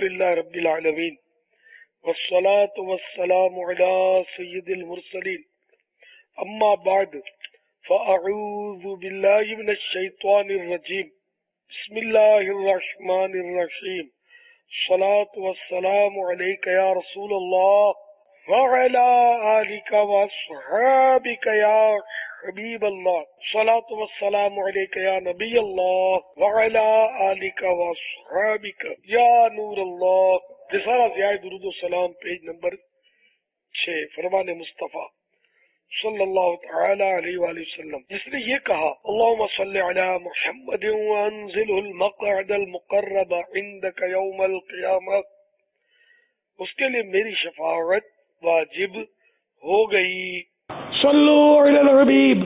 للہ رب العالمین والصلاة والسلام علی سید المرسلین اما بعد فاعوذ باللہ من الشیطان الرجیم بسم اللہ الرحمن الرحیم الصلاة والسلام علیک یا رسول اللہ وعلی آلک واصحابک یا حبیب اللہ الصلاة والسلام علیک یا نبی اللہ وعلی آلک واصحابک یا نور اللہ۔ رسالہ ضیاء درود و سلام پیج نمبر 6 فرمان مصطفیٰ صلی اللہ تعالی علیہ وآلہ وسلم، جس نے یہ کہا اللہم صلی علی محمد وانزلہ المقعد المقرب عندک یوم القیامہ، اس کے لیے میری شفاعت واجب ہو گئی۔ صلو علی الحبیب۔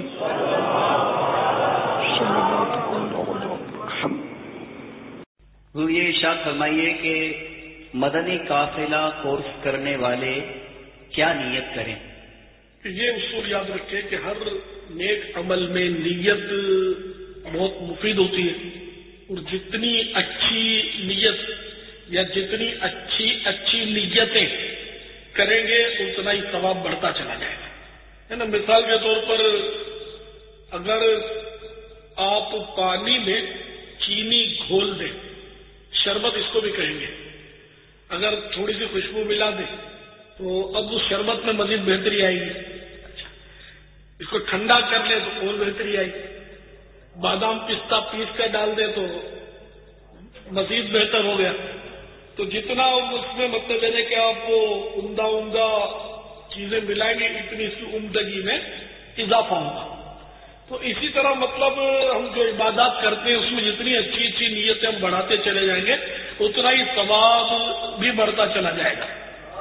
وہ یہ ارشاد فرمائیے کہ مدنی قافلہ کورس کرنے والے کیا نیت کریں؟ یہ اصول یاد رکھیں کہ ہر نیک عمل میں نیت بہت مفید ہوتی ہے، اور جتنی اچھی نیت یا جتنی اچھی نیتیں کریں گے اتنا ہی ثواب بڑھتا چلا جائے گا، ہے نا۔ مثال کے طور پر اگر آپ پانی میں چینی گھول دیں، شربت اس کو بھی کہیں گے، اگر تھوڑی سی خوشبو ملا دیں تو اب اس شربت میں مزید بہتری آئے گی۔ اچھا، اس کو ٹھنڈا کر لیں تو اور بہتری آئے گی، بادام پستہ پیس کر ڈال دیں تو مزید بہتر ہو گیا۔ تو جتنا اس میں مطلب ہے کہ آپ وہ عمدہ چیزیں ملائیں گے اتنی اس کی عمدگی میں اضافہ ہوگا۔ تو اسی طرح مطلب ہم جو عبادات کرتے ہیں اس میں جتنی اچھی نیتیں ہم بڑھاتے چلے جائیں گے اتنا ہی ثواب بھی بڑھتا چلا جائے گا۔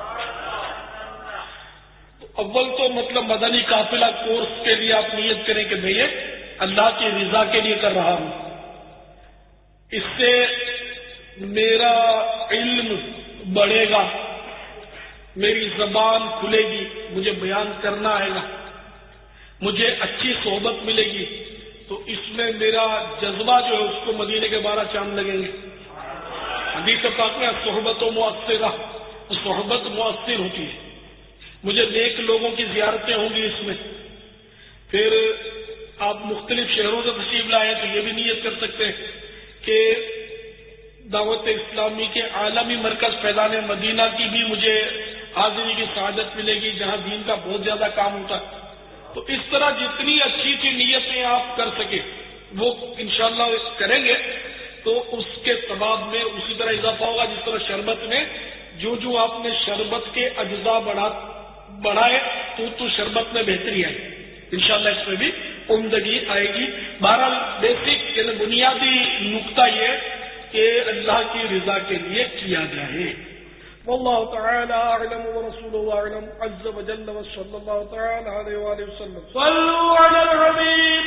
اول تو مطلب مدنی قافلہ کورس کے لیے آپ نیت کریں کہ میں یہ اللہ کی رضا کے لیے کر رہا ہوں، اس سے میرا علم بڑھے گا، میری زبان کھلے گی، مجھے بیان کرنا آئے گا، مجھے اچھی صحبت ملے گی، تو اس میں میرا جذبہ جو ہے اس کو مدینے کے 12 چاند لگیں گے۔ حدیث پاک میں صحبت و مؤثرہ، صحبت مؤثر ہوتی ہے، مجھے نیک لوگوں کی زیارتیں ہوں گی اس میں۔ پھر آپ مختلف شہروں سے تشریف لائیں تو یہ بھی نیت کر سکتے ہیں کہ دعوت اسلامی کے عالمی مرکز فیضان مدینہ کی بھی مجھے حاضری کی سعادت ملے گی، جہاں دین کا بہت زیادہ کام ہوتا ہے۔ تو اس طرح جتنی اچھی نیتیں آپ کر سکیں وہ انشاءاللہ کریں گے تو اس کے ثواب میں اسی طرح اضافہ ہوگا، جس طرح شربت میں جو آپ نے شربت کے اجزاء بڑھائے تو شربت میں بہتری آئے، انشاءاللہ اس میں بھی عمدگی آئے گی۔ بہرحال بیسک یعنی بنیادی نقطہ یہ کہ اللہ کی رضا کے لیے کیا جائے۔ واللہ تعالی اعلم ورسولہ اعلم عز وجل وصلی اللہ تعالی علیہ وآلہ وسلم۔ صلوا علی الحبیب۔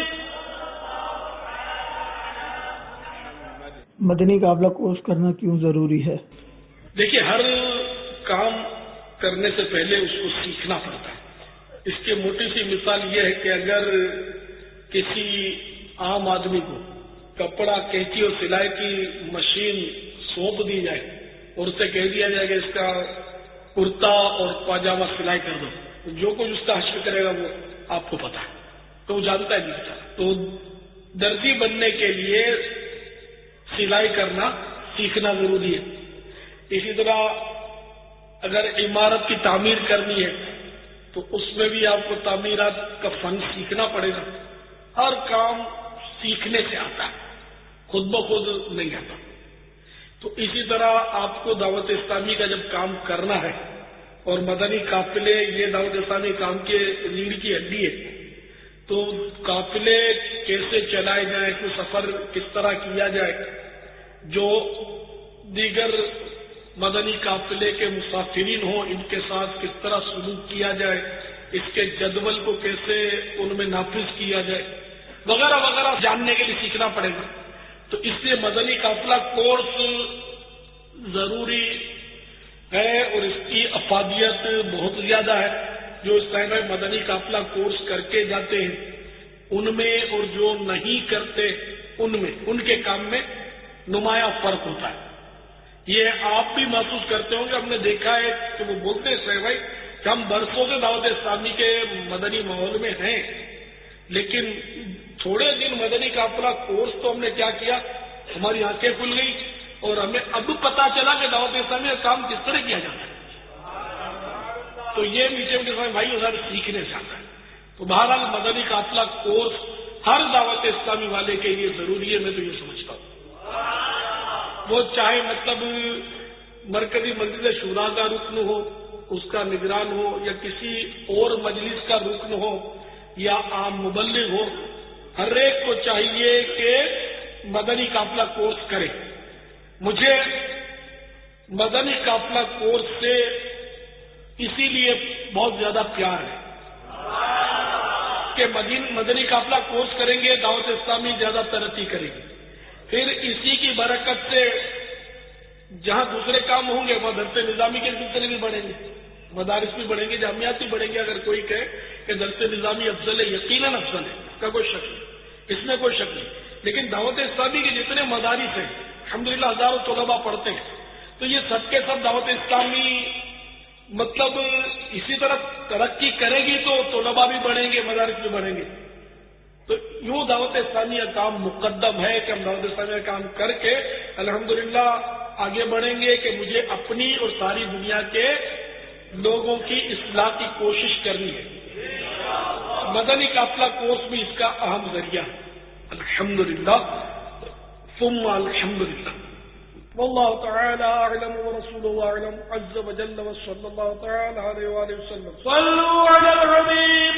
مدنی قافلہ کورس کرنا کیوں ضروری ہے؟ دیکھیے، ہر کام کرنے سے پہلے اس کو سیکھنا پڑتا ہے۔ اس کی موٹی سی مثال یہ ہے کہ اگر کسی عام آدمی کو کپڑا، کینچی اور سلائی کی مشین سونپ دی جائے اور اسے کہہ دیا جائے کہ اس کا کرتا اور پاجامہ سلائی کر دو، تو جو کچھ اس کا حشر کرے گا وہ آپ کو پتا ہے، تو وہ جانتا ہے نہیں پتا۔ تو درزی بننے کے لیے سلائی کرنا سیکھنا ضروری ہے۔ اسی طرح اگر عمارت کی تعمیر کرنی ہے تو اس میں بھی آپ کو تعمیرات کا فن سیکھنا پڑے گا۔ ہر کام سیکھنے سے آتا ہے، خود بخود نہیں آتا۔ تو اسی طرح آپ کو دعوت اسلامی کا جب کام کرنا ہے، اور مدنی قافلے یہ دعوت اسلامی کام کے ریڑھ کی ہڈی ہے، تو قافلے کیسے چلائے جائیں، کوئی سفر کس طرح کیا جائے، جو دیگر مدنی قافلے کے مسافرین ہوں ان کے ساتھ کس طرح سلوک کیا جائے، اس کے جدول کو کیسے ان میں نافذ کیا جائے وغیرہ وغیرہ جاننے کے لیے سیکھنا پڑے گا۔ تو اس لیے مدنی قافلہ کورس ضروری ہے، اور اس کی افادیت بہت زیادہ ہے۔ جو اس ٹائم میں مدنی قافلہ کورس کر کے جاتے ہیں ان میں اور جو نہیں کرتے ان میں، ان کے کام میں نمایاں فرق ہوتا ہے۔ یہ آپ بھی محسوس کرتے ہوں گے، ہم نے دیکھا ہے کہ وہ بولتے ہیں بھائی کہ ہم برسوں سے دعوت اسلامی کے مدنی ماحول میں ہیں، لیکن تھوڑے دن مدنی قافلہ کورس تو ہم نے کیا کیا، ہماری آنکھیں کھل گئی اور ہمیں اب پتا چلا کہ دعوت اسلامی کا کام کس طرح کیا جاتا ہے۔ تو یہ نیچے کے بھائی سارے سیکھنے سے آتا ہے۔ تو بہرحال مدنی قافلہ کورس ہر دعوت اسلامی والے کے لیے ضروری ہے، میں تو یہ سمجھتا ہوں، وہ چاہے مطلب مرکزی مسجد شورا کا رکن ہو، اس کا نگران ہو، یا کسی اور مجلس کا رکن ہو، یا عام مبلغ ہو، ہر ایک کو چاہیے کہ مدنی قافلہ کورس کرے۔ مجھے مدنی قافلہ کورس سے اسی لیے بہت زیادہ پیار ہے کہ مدنی قافلہ کورس کریں گے، دعوت اسلامی زیادہ ترقی کرے گی، پھر اسی کی برکت سے جہاں دوسرے کام ہوں گے وہ درس نظامی کے سلسلے بھی بڑھیں گے، مدارس بھی بڑھیں گے، جامعات بھی بڑھیں گے۔ اگر کوئی کہے کہ درس نظامی افضل ہے، یقیناً افضل ہے، اس کا کوئی شک نہیں، اس میں کوئی شک نہیں، لیکن دعوت اسلامی کے جتنے مدارس ہیں الحمدللہ ہزاروں طلباء پڑھتے ہیں، تو یہ سب کے سب دعوت اسلامی مطلب اسی طرح ترقی کرے گی تو طلباء بھی بڑھیں گے، مدارس بھی بڑھیں گے۔ تو یوں دعوت اسلامی کا کام مقدم ہے کہ ہم دعوت اسلامی کا کام کر کے الحمدللہ آگے بڑھیں گے کہ مجھے اپنی اور ساری دنیا کے لوگوں کی اصلاح کی کوشش کرنی ہے۔ مدنی قافلہ کورس بھی اس کا اہم ذریعہ ہے، الحمدللہ ثم الحمدللہ۔ واللہ تعالی اعلم ورسولہ اعلم عز وجل وصلی اللہ تعالی علیہ وآلہ وسلم۔ صلوا علی الحبیب۔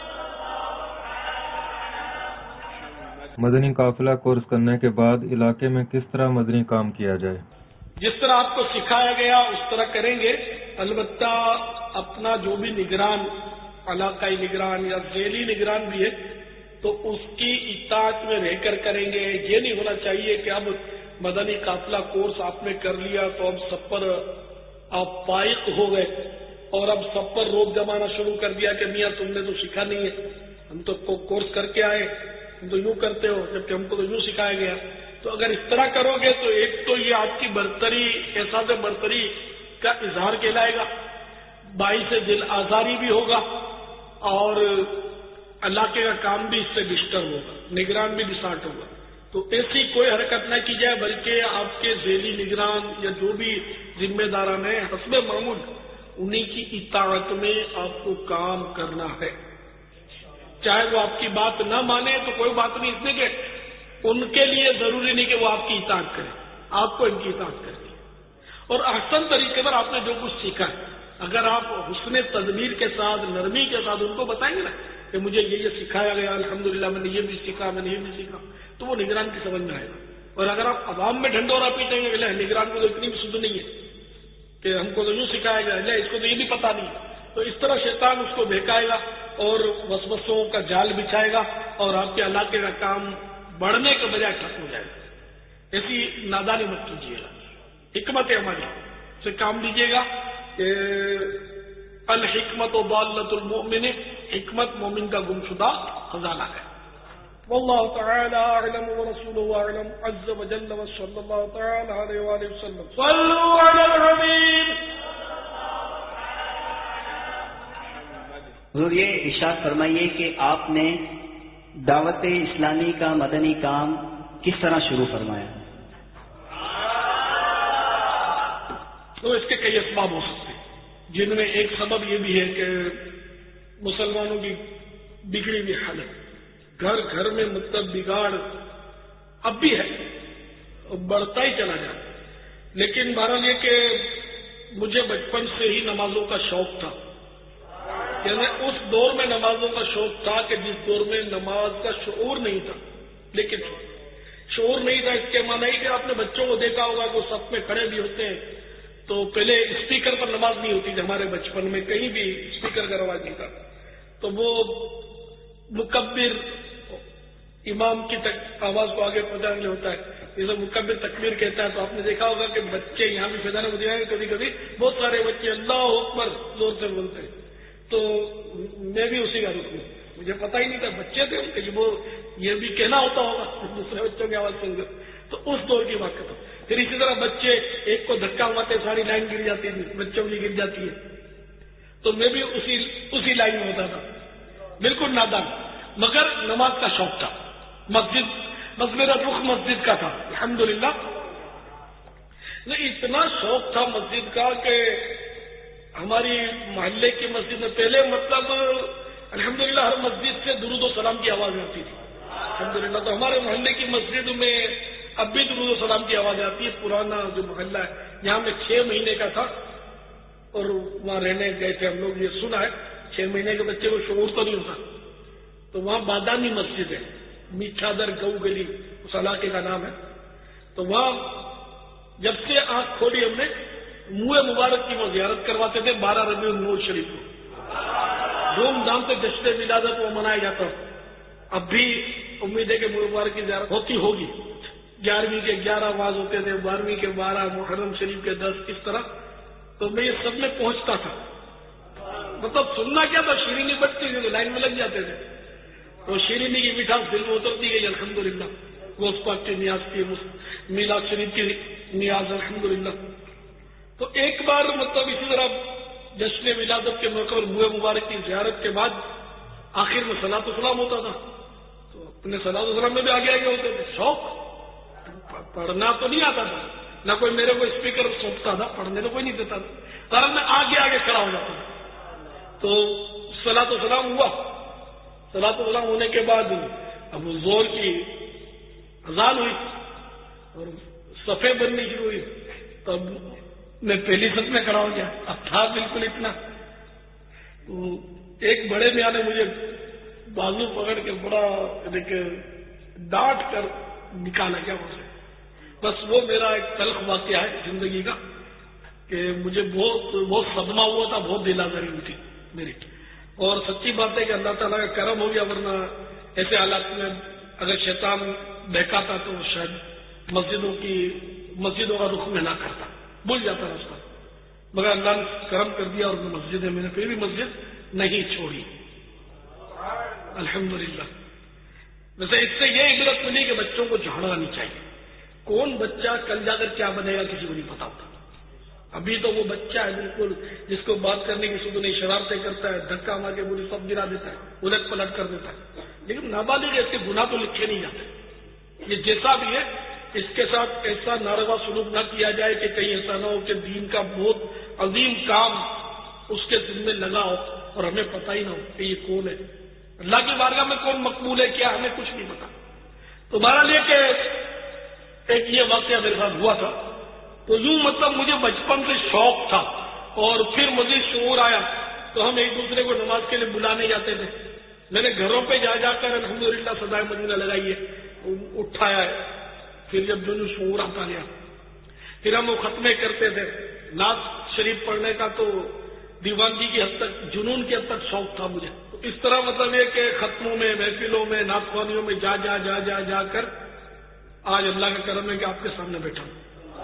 مدنی قافلہ کورس کرنے کے بعد علاقے میں کس طرح مدنی کام کیا جائے؟ جس طرح آپ کو سکھایا گیا اس طرح کریں گے، البتہ اپنا جو بھی نگران، علاقائی نگران یا ذیلی نگران بھی ہے تو اس کی اطاعت میں رہ کر کریں گے۔ یہ نہیں ہونا چاہیے کہ اب مدنی قافلہ کورس آپ نے کر لیا تو اب سب پر آپ فائق ہو گئے اور اب سب پر روک جمانا شروع کر دیا کہ میاں تم نے تو سیکھا نہیں ہے، ہم تو کورس کر کے آئے، تم تو یوں کرتے ہو، جبکہ ہم کو تو یوں سکھایا گیا۔ تو اگر اس طرح کرو گے تو ایک تو یہ آپ کی برتری، احساس برتری کا اظہار کہلائے گا، باعث دل آزاری بھی ہوگا اور علاقے کا کام بھی اس سے ڈسٹرب ہوگا، نگران بھی ڈسارٹ ہوگا۔ تو ایسی کوئی حرکت نہ کی جائے، بلکہ آپ کے ذیلی نگران یا جو بھی ذمہ داران ہیں حسب معمول انہی کی اطاعت میں آپ کو کام کرنا ہے۔ چاہے وہ آپ کی بات نہ مانے تو کوئی بات نہیں، اس لیے کہ ان کے لیے ضروری نہیں کہ وہ آپ کی اطاعت کریں، آپ کو ان کی اطاعت کرنی ہے۔ اور احسن طریقے پر آپ نے جو کچھ سیکھا ہے، اگر آپ حسن تدبیر کے ساتھ، نرمی کے ساتھ ان کو بتائیں گے نا کہ مجھے یہ سکھایا گیا، الحمدللہ میں نے یہ بھی سیکھا، میں نے یہ بھی سیکھا، تو وہ نگران کی سمجھ میں آئے گا۔ اور اگر آپ عوام میں ڈھنڈورا پیٹیں گے کہ نگران کو تو اتنی بھی سدھ نہیں ہے کہ ہم کو تو یوں سکھایا گیا، اس کو تو یہ بھی پتا نہیں، تو اس طرح شیطان اس کو بہکائے گا اور وسوسوں کا جال بچھائے گا اور آپ کے علاقے کا کام بڑھنے کے بجائے ختم ہو جائے گا۔ ایسی نادانی مت کیجیے گا، حکمت عملی سے کام لیجیے گا کہ الحکمت و ضالۃ المؤمن، حکمت مومن کا گمشدہ خزانہ ہے۔ واللہ تعالی اعلم ورسولہ اعلم عز وجل وصلی اللہ تعالی علیہ وآلہ وسلم۔ صلوا علی الحبیب۔ حضور یہ ارشاد فرمائیے کہ آپ نے دعوت اسلامی کا مدنی کام کس طرح شروع فرمایا؟ تو اس کے کئی اسباب ہو سکتے ہیں، جن میں ایک سبب یہ بھی ہے کہ مسلمانوں کی بگڑی ہوئی حالت، گھر گھر میں مطلب بگاڑ اب بھی ہے اور بڑھتا ہی چلا جاتا ہے۔ لیکن بہرحال یہ کہ مجھے بچپن سے ہی نمازوں کا شوق تھا، یعنی اس دور میں نمازوں کا شوق تھا کہ جس دور میں نماز کا شعور نہیں تھا، لیکن شعور نہیں تھا اس کے معنی کہ آپ نے بچوں کو دیکھا ہوگا کہ وہ صف میں کھڑے بھی ہوتے ہیں، تو پہلے اسپیکر پر نماز نہیں ہوتی تھی ہمارے بچپن میں، کہیں بھی اسپیکر کا رواج نہیں تھا، تو وہ مکبر امام کی آواز کو آگے پہنچانے کے ہوتا ہے، جسے مکبر تکبیر کہتا ہے، تو آپ نے دیکھا ہوگا کہ بچے یہاں بھی فیضان مدینہ میں کبھی کبھی بہت سارے بچے اللہ اکبر زور سے بولتے ہیں، تو میں بھی اسی کا رکن ہوں، مجھے پتا ہی نہیں تھا، بچے تھے کہ وہ یہ بھی کہنا ہوتا ہوگا دوسرے بچوں کی آواز سن کر، تو اس دور کی بات کرتا ہوں۔ پھر اسی طرح بچے ایک کو دھکا مارتے ساری لائن گر جاتی تھی، بچوں کی گر جاتی ہے. تو میں بھی اسی لائن میں ہوتا تھا، بالکل نادان، مگر نماز کا شوق تھا. بس میرا رخ مسجد کا تھا الحمدللہ. اتنا شوق تھا مسجد کا کہ ہماری محلے کی مسجد میں پہلے مطلب الحمدللہ ہر مسجد سے درود و سلام کی آواز آتی تھی الحمدللہ. تو ہمارے محلے کی مسجد میں اب بھی درود و سلام کی آواز آتی ہے. پرانا جو محلہ ہے یہاں میں 6 مہینے کا تھا اور وہاں رہنے گئے تھے ہم لوگ. یہ سنا ہے 6 مہینے کے بچے کو شعور تو نہیں ہوتا. تو وہاں بادامی مسجد ہے، میٹھا در گو گلی اس علاقے کا نام ہے. تو وہاں جب سے آنکھ کھولی ہم نے منہ مبارک کی وہ زیارت کرواتے تھے 12 ربیع النور شریف کو. دھوم دھام سے جشن ولادت وہ منایا جاتا. اب بھی امید ہے کہ منہ مبارک کی زیارت ہوتی ہوگی. 11ویں کے 11 آواز ہوتے تھے، 12ویں کے 12، محرم شریف کے 10، اس طرح. تو میں یہ سب میں پہنچتا تھا. مطلب سننا کیا تھا، شیرینی بجتی تھی تو لائن میں لگ جاتے تھے. تو شیرینی کی مٹھاس دل میں اترتی گئی الحمدللہ. گوشت پاک کی نیاز کی، میلاد شریف کی نیاز الحمدللہ. تو ایک بار مطلب اسی طرح جشن ولادت کے موقع پر منہ مبارک کی زیارت کے بعد آخر میں صلاۃ و سلام ہوتا تھا. تو اپنے صلاۃ و سلام میں بھی آگے ہوتے تھے. شوق، پڑھنا تو نہیں آتا تھا، نہ کوئی میرے کو اسپیکر سونپتا تھا، پڑھنے تو کوئی نہیں دیتا تھا، پر میں آگے کھڑا ہو جاتا تھا. تو صلاۃ و سلام ہوا. صلاۃ و سلام ہونے کے بعد اب زور کی اذان ہوئی اور صفے بننی شروع ہوئی. تب میں پہلی صف میں کھڑا ہو گیا. اب تھا بالکل اتنا. تو ایک بڑے میاں نے مجھے بازو پکڑ کے بڑا ڈانٹ کر نکالا گیا وہاں سے. بس وہ میرا ایک تلخ واقعہ ہے زندگی کا کہ مجھے بہت صدمہ ہوا تھا، بہت دل آزاری ہوئی تھی میری. اور سچی بات ہے کہ اللہ تعالیٰ کا کرم ہو گیا، ورنہ ایسے حالات میں اگر شیطان بہکاتا تو شاید مسجدوں کا رخ میں نہ کرتا، بھول جاتا راستہ. مگر اللہ نے کرم کر دیا اور مسجد ہے، میں نے پھر بھی مسجد نہیں چھوڑی الحمدللہ. ویسے اس سے یہ عبرت ملی کہ بچوں کو جھاڑنا نہیں چاہیے. کون بچہ کل جا کر کیا بنے گا کسی کو نہیں پتا ہوتا. ابھی تو وہ بچہ ہے بالکل جس کو بات کرنے کی سب نہیں، شرارتیں کرتا ہے، دھکا مار کے پوری سب گرا دیتا ہے، الٹ پلٹ کر دیتا ہے. لیکن نابالغ اس کے گناہ تو لکھے نہیں جاتے. یہ جیسا بھی ہے اس کے ساتھ ایسا ناروا سلوک نہ کیا جائے کہ کہیں ایسا نہ ہو کہ دین کا بہت عظیم کام اس کے ذمہ لگا ہو اور ہمیں پتہ ہی نہ ہو کہ یہ کون ہے. اللہ کی بارگاہ میں کون مقبول ہے کیا ہمیں کچھ نہیں پتا. تو بہرحال یہ کہ ایک یہ واقعہ میرے ساتھ ہوا تھا. تو یوں مطلب مجھے بچپن سے شوق تھا اور پھر مزید شعور آیا تو ہم ایک دوسرے کو نماز کے لیے بلانے جاتے تھے. میں نے گھروں پہ جا کر الحمدللہ سدائے مدینہ لگائی ہے، اٹھایا ہے. پھر جب جو شعور آتا گیا پھر ہم وہ ختمے کرتے تھے. نعت شریف پڑھنے کا تو دیوانگی کی حد تک، جنون کی حد تک شوق تھا مجھے. تو اس طرح مطلب یہ کہ ختموں میں، محفلوں میں، نعت خوانیوں میں جا کر آج اللہ کا کرم ہے کہ آپ کے سامنے بیٹھا ہوں.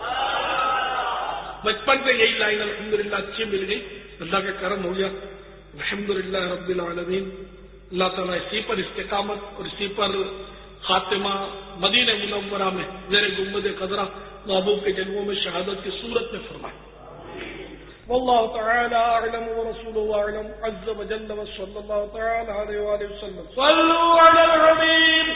بچپن سے یہی لائن الحمدللہ اچھی مل گئی، اللہ کا کرم ہو گیا الحمدللہ رب العالمین. اللہ تعالیٰ اسی پر استقامت اور اسی پر خاتمہ مدینہ منورہ میں زیر گنبد خضرا محبوب کے جلووں میں شہادت کی صورت میں فرمائے. واللہ تعالی اعلم ورسولہ اعلم عز وجل وصلی اللہ تعالی علیہ وآلہ وسلم. صلوا علی الحبیب.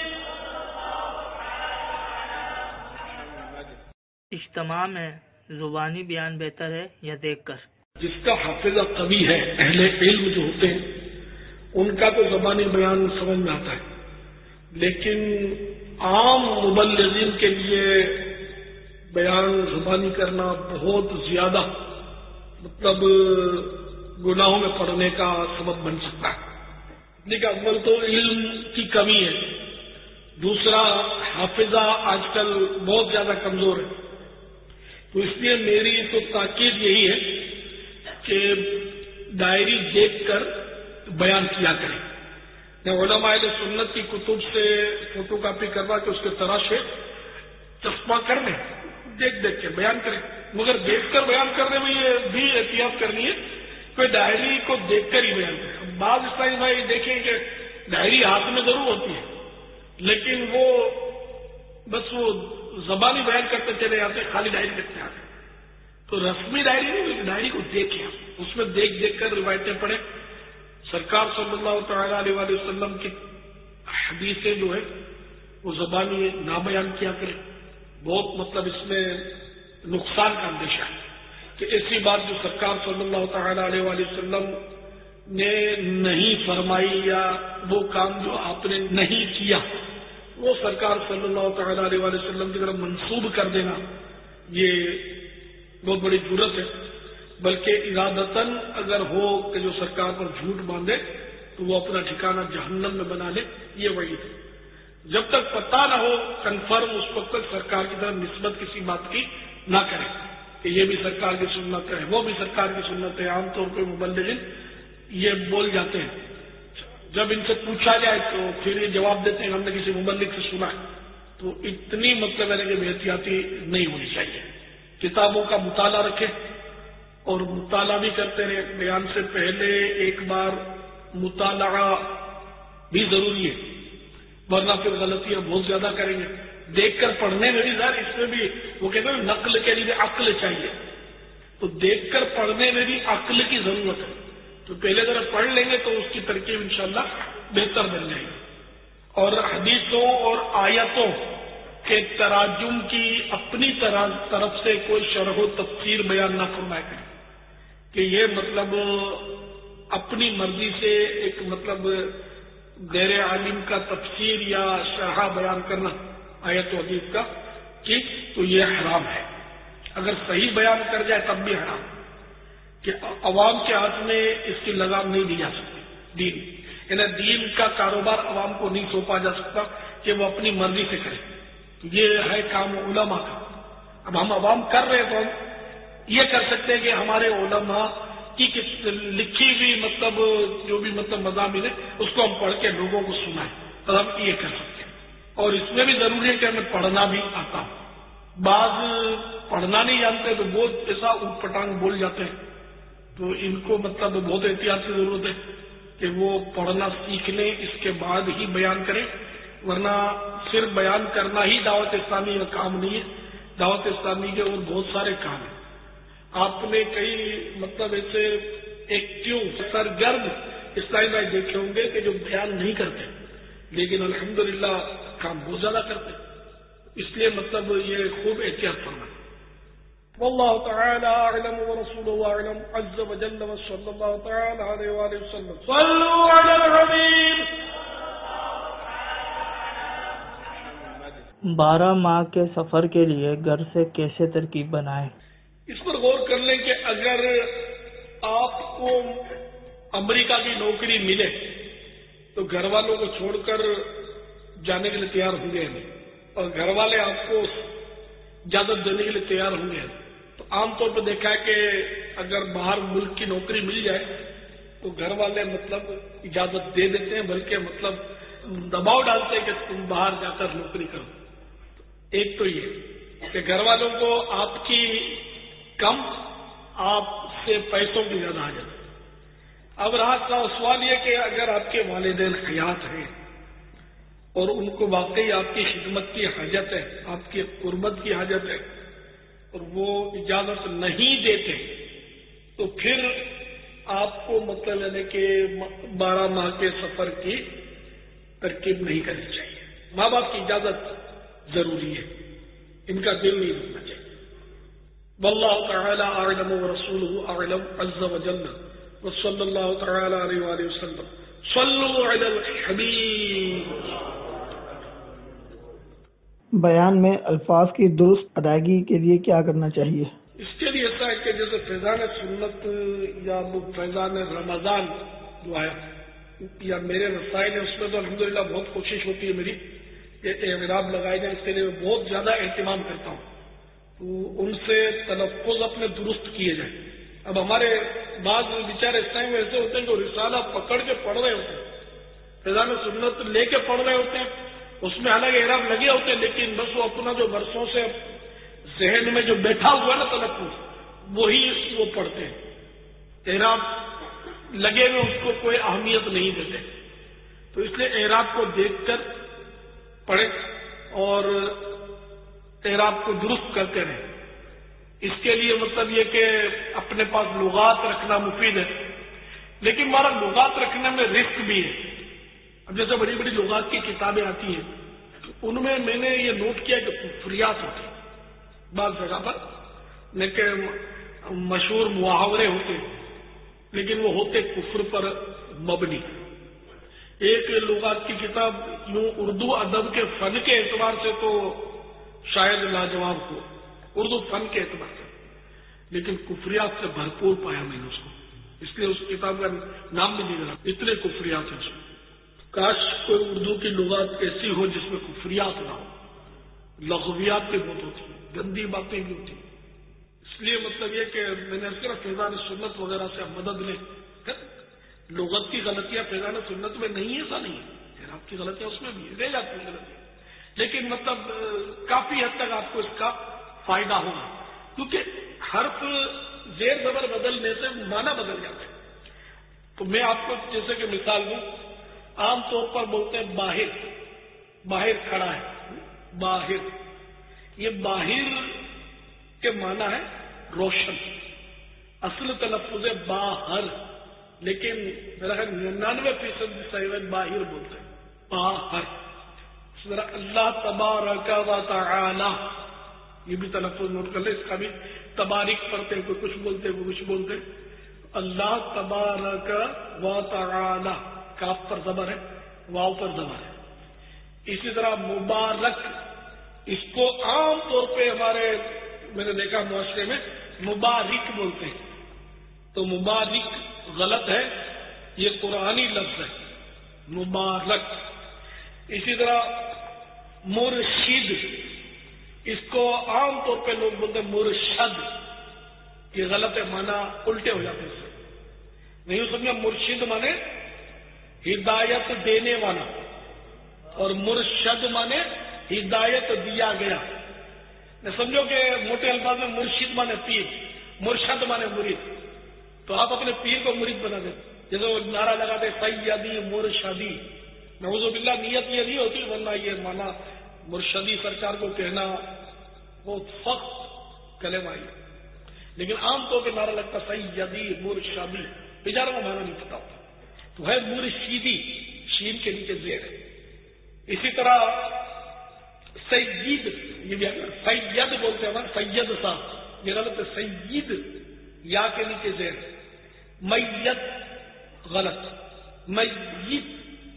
اجتماع میں زبانی بیان بہتر ہے یا دیکھ کر؟ جس کا حافظہ قوی ہے، اہل علم جو ہوتے ہیں ان کا تو زبانی بیان سمجھ میں آتا ہے، لیکن عام مبلغین کے لیے بیان زبانی کرنا بہت زیادہ مطلب گناہوں میں پڑنے کا سبب بن سکتا ہے. لیکن اول تو علم کی کمی ہے، دوسرا حافظہ آج کل بہت زیادہ کمزور ہے. تو اس لیے میری تو تاکید یہی ہے کہ ڈائری دیکھ کر بیان کیا کریں. علماء اہل سنت کی کتب سے فوٹو کاپی کروا کے اس کے تراشے چسپاں کر لیں، دیکھ کے بیان کریں. مگر دیکھ کر بیان کرنے میں یہ بھی احتیاط کرنی ہے کہ ڈائری کو دیکھ کر ہی بیان کریں. بعض اسلامی بھائی دیکھیں کہ ڈائری ہاتھ میں ضرور ہوتی ہے لیکن وہ بس وہ زبانی بیان کرتے چلے جاتے ہیں، خالی ڈائری لکھتے آتے ہیں. تو رسمی ڈائری نہیں بلکہ ڈائری کو دیکھیں، اس میں دیکھ دیکھ کر روایتیں پڑھیں. سرکار صلی اللہ تعالیٰ علیہ وآلہ وسلم کی حدیثیں جو ہے وہ زبانی نہ بیان کیا کریں. بہت مطلب اس میں نقصان کا اندیشہ ہے کہ ایسی بات جو سرکار صلی اللہ تعالیٰ علیہ وآلہ وسلم نے نہیں فرمائی یا وہ کام جو آپ نے نہیں کیا وہ سرکار صلی اللہ تعالیٰ علیہ وآلہ وسلم کی طرف منسوب کر دینا، یہ بہت بڑی ضرورت ہے. بلکہ ارادتاً اگر ہو کہ جو سرکار پر جھوٹ باندھے تو وہ اپنا ٹھکانہ جہنم میں بنا لے، یہ وعید ہے. جب تک پتہ نہ ہو کنفرم اس وقت تک سرکار کی طرف نسبت کسی بات کی نہ کرے کہ یہ بھی سرکار کی سنت ہے وہ بھی سرکار کی سنت ہے. عام طور پہ مبلغین یہ بول جاتے ہیں، جب ان سے پوچھا جائے تو پھر یہ جواب دیتے ہیں ہم نے کسی مبلغ سے سنا ہے. تو اتنی مطلب ہے کہ بے احتیاطی نہیں ہونی چاہیے. کتابوں کا مطالعہ رکھیں اور مطالعہ بھی کرتے رہے. بیان سے پہلے ایک بار مطالعہ بھی ضروری ہے، ورنہ پھر غلطیاں بہت زیادہ کریں گے. دیکھ کر پڑھنے میں بھی ظاہر اس میں بھی وہ کہتے ہیں نقل کے لیے عقل چاہیے، تو دیکھ کر پڑھنے میں بھی عقل کی ضرورت ہے. تو پہلے ذرا پڑھ لیں گے تو اس کی ترکیب انشاءاللہ بہتر بن جائے گی. اور حدیثوں اور آیتوں کے تراجم کی اپنی طرف سے کوئی شرح و تفسیر بیان نہ فرمایا کریں کہ یہ مطلب اپنی مرضی سے ایک مطلب غیر عالم کا تفسیر یا شرح بیان کرنا آیت و حدیث کا کہ تو یہ حرام ہے. اگر صحیح بیان کر جائے تب بھی حرام کہ عوام کے ہاتھ میں اس کی لگام نہیں دی جا سکتی. دین یعنی دین کا کاروبار عوام کو نہیں سونپا جا سکتا کہ وہ اپنی مرضی سے کرے. یہ ہے کام علماء کا. اب ہم عوام کر رہے تو ہم یہ کر سکتے ہیں کہ ہمارے علماء کی لکھی ہوئی مطلب جو بھی مطلب مضامین ہے اس کو ہم پڑھ کے لوگوں کو سنائیں، تو ہم یہ کر سکتے ہیں. اور اس میں بھی ضروری ہے کہ ہمیں پڑھنا بھی آتا ہو. بعض پڑھنا نہیں جانتے تو بہت ایسا اٹھ پٹانگ بول جاتے ہیں، تو ان کو مطلب بہت احتیاط کی ضرورت ہے کہ وہ پڑھنا سیکھ لیں، اس کے بعد ہی بیان کریں. ورنہ صرف بیان کرنا ہی دعوت اسلامی کا کام نہیں ہے. دعوت اسلامی کے اور بہت سارے کام ہیں. آپ نے کئی مطلب ایسے ایکٹیو سرگرم اسلامی بھائی دیکھے ہوں گے کہ جو بیان نہیں کرتے لیکن الحمدللہ کام بہت زیادہ کرتے. اس لیے مطلب یہ خوب احتیاط کرنا. واللہ تعالی اعلم ورسولہ اعلم عز وجل وصلی اللہ تعالی علیہ وآلہ وسلم. صلوا علی الحبیب. 12 ماہ کے سفر کے لیے گھر سے کیسے ترکیب بنائیں؟ اس پر غور کر لیں کہ اگر آپ کو امریکہ کی نوکری ملے تو گھر والوں کو چھوڑ کر جانے کے لیے تیار ہوں گے نہیں، اور گھر والے آپ کو اجازت دینے کے لیے تیار ہوں گے. تو عام طور پہ دیکھا ہے کہ اگر باہر ملک کی نوکری مل جائے تو گھر والے مطلب اجازت دے دیتے ہیں، بلکہ مطلب دباؤ ڈالتے ہیں کہ تم باہر جا کر نوکری کرو. ایک تو یہ کہ گھر والوں کو آپ کی کم، آپ سے پیسوں کی زیادہ حاجت. اب رہا سوال یہ کہ اگر آپ کے والدین حیات ہیں اور ان کو واقعی آپ کی خدمت کی حاجت ہے، آپ کی قربت کی حاجت ہے، اور وہ اجازت نہیں دیتے تو پھر آپ کو مطلب یعنی کہ 12 ماہ کے سفر کی ترکیب نہیں کرنی چاہیے. ماں باپ کی اجازت ضروری ہے، ان کا دل نہیں رکنا چاہیے. واللہ تعالی اعلم ورسولہ اعلم عز وجل وصلی اللہ تعالی علیہ وآلہ وسلم. صلوا علی الحبیب. بیان میں الفاظ کی درست ادائیگی کے لیے کیا کرنا چاہیے؟ اس کے لیے ایسا ہے کہ جیسے فیضان سنت یا فیضان رمضان جو آیا یا میرے رسائل ہیں اس میں تو الحمدللہ بہت کوشش ہوتی ہے میری کہ اعراب لگائے جائیں. اس کے لیے بہت زیادہ اہتمام کرتا ہوں، تو ان سے تلفظ اپنے درست کیے جائیں. اب ہمارے بعض بیچارے اس ٹائم ایسے ہوتے ہیں جو رسالہ پکڑ کے پڑھ رہے ہوتے ہیں، فیضان سنت لے کے پڑھ رہے ہوتے ہیں، اس میں حالانکہ اعراب لگے ہوتے ہیں لیکن بس وہ اپنا جو برسوں سے ذہن میں جو بیٹھا ہوا نا تلفظ وہی وہ پڑھتے ہیں. اعراب لگے ہوئے اس کو کوئی اہمیت نہیں دیتے. تو اس لیے اعراب کو دیکھ کر پڑھیں اور اعراب کو درست کرتے رہیں. اس کے لیے مطلب یہ کہ اپنے پاس لغات رکھنا مفید ہے، لیکن ہمارا لغات رکھنے میں رسک بھی ہے. اب جیسے بڑی بڑی لغات کی کتابیں آتی ہیں، ان میں نے یہ نوٹ کیا کہ کفریات ہوتے ہیں بعض جگہ پر، لیکن مشہور محاورے ہوتے لیکن وہ ہوتے کفر پر مبنی. ایک لغات کی کتاب یوں اردو ادب کے فن کے اعتبار سے تو شاید لاجواب ہو، اردو فن کے اعتبار سے، لیکن کفریات سے بھرپور پایا میں نے اس کو، اس لیے اس کتاب کا نام بھی نہیں ملا. اتنے کفریات ہیں اس میں. کاش کوئی اردو کی لغات ایسی ہو جس میں کفریات نہ ہو. لغویات بھی بہت ہوتی ہیں، گندی باتیں بھی ہوتی ہیں. اس لیے مطلب یہ کہ میں نے کہا فیضان سنت وغیرہ سے مدد لیں. لغت کی غلطیاں فیضان سنت میں نہیں ہے، ایسا نہیں ہے، آپ کی غلطیاں اس میں بھی رہ جاتی ہیں غلطیاں، لیکن مطلب کافی حد تک آپ کو اس کا فائدہ ہوگا، کیونکہ حرف زیر زبر بدلنے سے معنی بدل جاتا ہے. تو میں آپ کو جیسے کہ مثال دوں، عام طور پر بولتے ہیں باہر، باہر کھڑا ہے، باہر. یہ باہر کے معنی ہے روشن، اصل تلفظ ہے باہر، لیکن میرا خیال 99% صحیح باہر بولتے ہیں، باہر. اللہ تبارک و تعالی، یہ بھی تلفظ نوٹ کر لیں، اس کا بھی تبارک پڑھتے ہیں، کوئی کچھ بولتے ہیں، کوئی کچھ بولتے ہیں. اللہ تبارک و تعالی، کاف پر زبر ہے، واو پر زبر ہے. اسی طرح مبارک، اس کو عام طور پہ ہمارے میں نے دیکھا معاشرے میں مبارک بولتے ہیں، تو مبارک غلط ہے، یہ قرآنی لفظ ہے مبارک. اسی طرح مرشد، اس کو عام طور پہ لوگ بولتے ہیں مرشد، یہ غلط ہے، معنی الٹے ہو جاتے ہیں اس سے. نہیں سمجھا، مرشد مانے ہدایت دینے والا، اور مرشد مانے ہدایت دیا گیا. نہ سمجھو کہ موٹے الفاظ میں مرشد مانے پیر، مرشد مانے مرید، تو آپ اپنے پیر کو مرید بنا دیں. جیسے وہ نعرہ لگاتے سیدی مرشدی، نعوذ باللہ نیت یہ نہیں ہوتی، ورنہ یہ مانا مرشدی سرکار کو کہنا بہت سخت کلمہ ہے، لیکن عام طور پہ نعرہ لگتا سیدی مرشدی، بیچاروں کو مانا نہیں پتا ہوتا، تو ہے مرشدی، شین کے نیچے زیر ہے. اسی طرح سید، یہ بھی سید بولتے ہیں، سید صاحب، یہ غلط ہے، سید یا کے نیچے زیر. میت غلط، میت.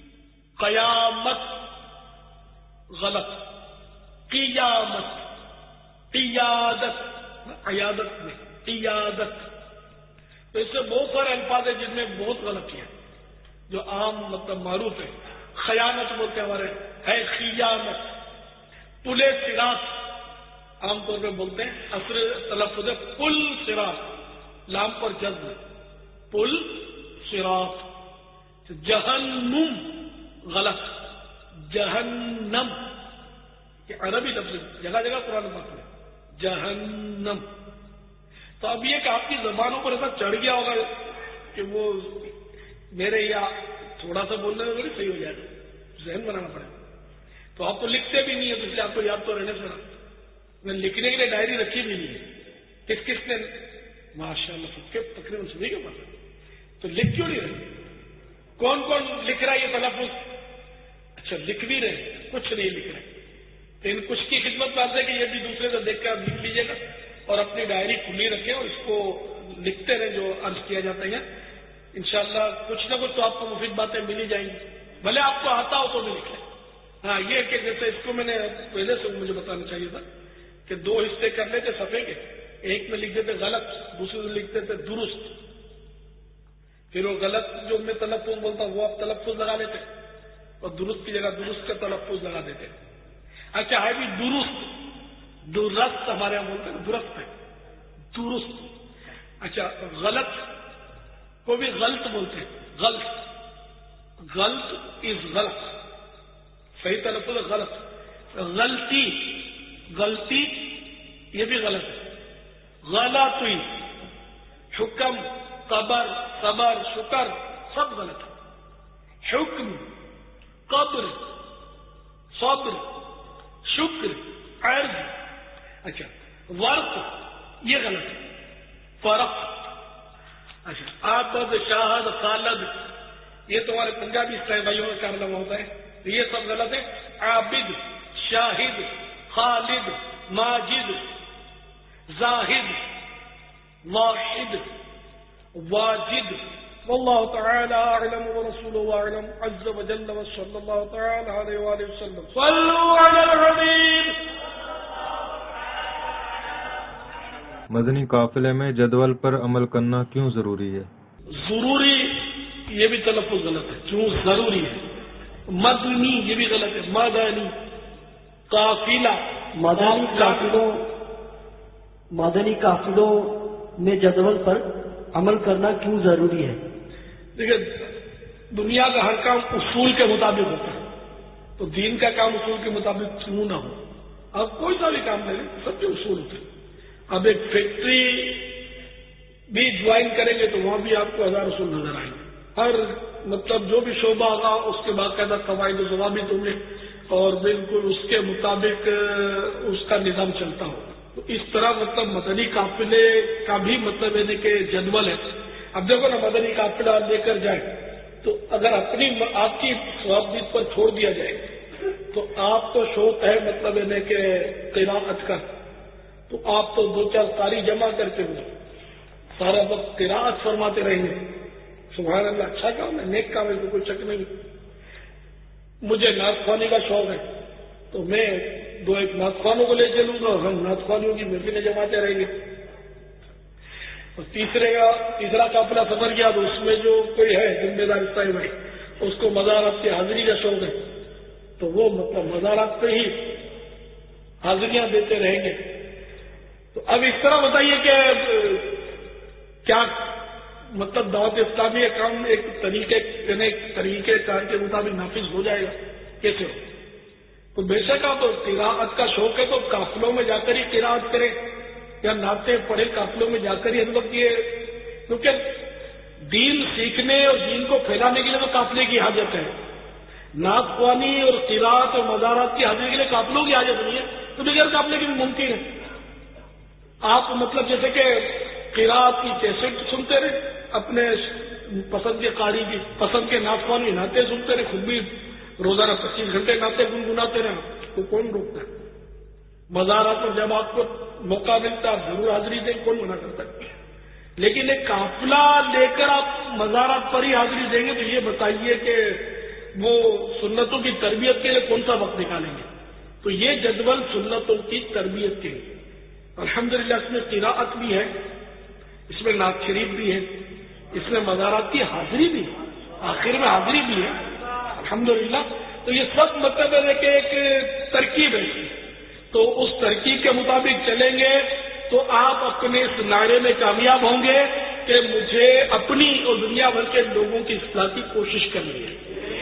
قیامت غلط، قیامت. قیادت، عیادت میں قیادت. تو اس سے بہت سارے الفاظ ہیں جن میں بہت غلطی ہے، جو عام مطلب معروف ہے. خیانت بولتے ہیں ہمارے، ہے خیانت. پل صراط عام طور پہ بولتے ہیں، اصل تلفظ ہے پل صراط، لام پر جزم، پل صراط. جہنم غلط، جہنم، یہ عربی لفظ جگہ جگہ قرآن پاک میں جہنم. تو اب یہ کہ آپ کی زبانوں پر ایسا چڑھ گیا ہوگا کہ وہ میرے یا تھوڑا سا بولنے میں بڑی صحیح ہو جائے گا، ذہن بنانا پڑے گا. تو آپ تو لکھتے بھی نہیں ہے، تو اس لیے آپ کو یاد تو رہنے سے میں لکھنے کے لیے ڈائری رکھی بھی نہیں ہے. کس نے ماشاء اللہ تقریباً سنی کے پاس، تو لکھ کیوں نہیں رہے؟ کون کون لکھ رہا ہے یہ تلفظ؟ اچھا لکھ بھی رہے، کچھ نہیں لکھ رہے. تو ان کچھ کی خدمت کرتے کہ یہ بھی دوسرے سے دیکھ کر آپ لکھ لیجیے گا، اور اپنی ڈائری کھلی رکھیں اور اس کو لکھتے رہیں جو عرض کیا جاتا ہے. انشاءاللہ کچھ نہ کچھ تو آپ کو مفید باتیں ملی جائیں گی، بھلے آپ کو آتا ہو تو بھی لکھ لیں. ہاں یہ کہ جیسے اس کو میں نے پہلے سے مجھے بتانا چاہیے تھا کہ 2 حصے کر لیتے صفحے کے، ایک میں لکھ دیتے غلط، دوسرے میں لکھ دیتے درست. پھر وہ غلط جو میں تلفظ بولتا ہوں وہ آپ تلفظ لگا لیتے، اور درست کی جگہ درست کا تلفظ لگا دیتے. اچھا ہے بھی درست، درست ہمارے یہاں بولتے ہیں درست ہے، درست. اچھا غلط کو بھی غلط بولتے ہیں، غلط، غلط از غلط، صحیح تلفظ ہے غلط. غلطی، غلطی یہ بھی غلط ہے. غلطی، حکم، قبر، صبر، شکر سب غلط ہے. حکم، قبر، صبر، شکر، عرض اچھا ورق یہ غلط ہے. فرق اچھا آبد شاہد خالد یہ تمہارے پنجابی اسٹائل بھائیوں کا کارنامہ ہوتا ہے. تو یہ سب غلط ہے. عابد شاہد خالد ماجد زاہد واحد واجد. واللہ تعالی اعلم ورسولہ اعلم عز وجل وصلی اللہ تعالی علیہ وآلہ وسلم. صلوا علی الحبیب. مدنی قافلے میں جدول پر عمل کرنا کیوں ضروری ہے؟ ضروری یہ بھی تلفظ غلط ہے. کیوں ضروری ہے. مدنی یہ بھی غلط ہے. مدنی قافلہ مدنی قافلوں میں جدول پر عمل کرنا کیوں ضروری ہے؟ دیکھیں دنیا کا ہر کام اصول کے مطابق ہوتا ہے تو دین کا کام اصول کے مطابق کیوں نہ ہو. اب کوئی سا بھی کام کریں سب کے اصول ہوتے ہیں. اب ایک فیکٹری بھی جوائن کریں گے تو وہاں بھی آپ کو 1000 اصول نظر آئیں گے. ہر مطلب جو بھی شعبہ ہوگا اس کے باقاعدہ قواعد و ضوابط ہوں گے اور بالکل اس کے مطابق اس کا نظام چلتا ہوگا. تو اس طرح مطلب مدنی قافلے کا بھی مطلب ہے کہ جدول ہے. اب دیکھو نا مدنی قافلہ لے کر جائیں تو اگر آپ کی ثوابدید پر چھوڑ دیا جائے تو آپ تو شوق ہے مطلب ہے کہ قراءت کا تو آپ تو 2-4 قاری جمع کرتے ہوئے سارا وقت قراءت فرماتے رہیں گے. سبحان اللہ اچھا کام ہے نیک کام ہے تو کوئی شک نہیں. مجھے نعت خوانی کا شوق ہے تو میں 2-1 نعت خوانوں کو لے چلوں گا اور ہم نعت خوانوں کی محفلیں جماتے رہیں گے. اور تیسرا قافلہ سفر کیا تو اس میں جو کوئی ہے ذمہ دار صاحب بھائی اس کو مزارات کی حاضری کا شوق ہے تو وہ مطلب مزارات پہ ہی حاضریاں دیتے رہیں گے. تو اب اس طرح بتائیے کہ کیا مطلب دعوت اسلامی کا کام ایک طریقے کار کے مطابق نافذ ہو جائے گا کیسے ہو؟ تو بے شک آپ قراءت کا شوق ہے تو قافلوں میں جا کر ہی قراءت کریں یا نعتیں پڑھے قافلوں میں جا کر ہی ہم لوگ کیونکہ دین سیکھنے اور دین کو پھیلانے کے لیے تو قافلے کی حاجت ہے. نعت خوانی اور قراءت اور مزارات کی حاضری کے لیے قافلوں کی حاجت نہیں ہے تو بغیر قافلے کی بھی ممکن ہے. آپ مطلب جیسے کہ قراءت کی کیسٹ سنتے رہے اپنے پسند کے قاری کی پسند کے نعت خوانی نعتیں سنتے رہے خود بھی روزانہ 25 گھنٹے نعتیں گنگناتے رہے تو کون روکتا ہے؟ مزارات پر جب آپ کو موقع ملتا آپ ضرور حاضری دیں کون منع کرتا ہے. لیکن ایک قافلہ لے کر آپ مزارات پر ہی حاضری دیں گے تو یہ بتائیے کہ وہ سنتوں کی تربیت کے لیے کون سا وقت نکالیں گے. تو یہ جدول سنتوں کی تربیت کے لیے الحمدللہ اس میں قراءت بھی ہے اس میں نعت شریف بھی ہے اس میں مزارات کی حاضری بھی ہے آخر میں حاضری بھی ہے الحمدللہ. تو یہ سب مطلب ہے کہ ایک ترکیب ہے تو اس ترکیب کے مطابق چلیں گے تو آپ اپنے اس نعرے میں کامیاب ہوں گے کہ مجھے اپنی اور دنیا بھر کے لوگوں کی اصلاح کی کوشش کرنی ہے.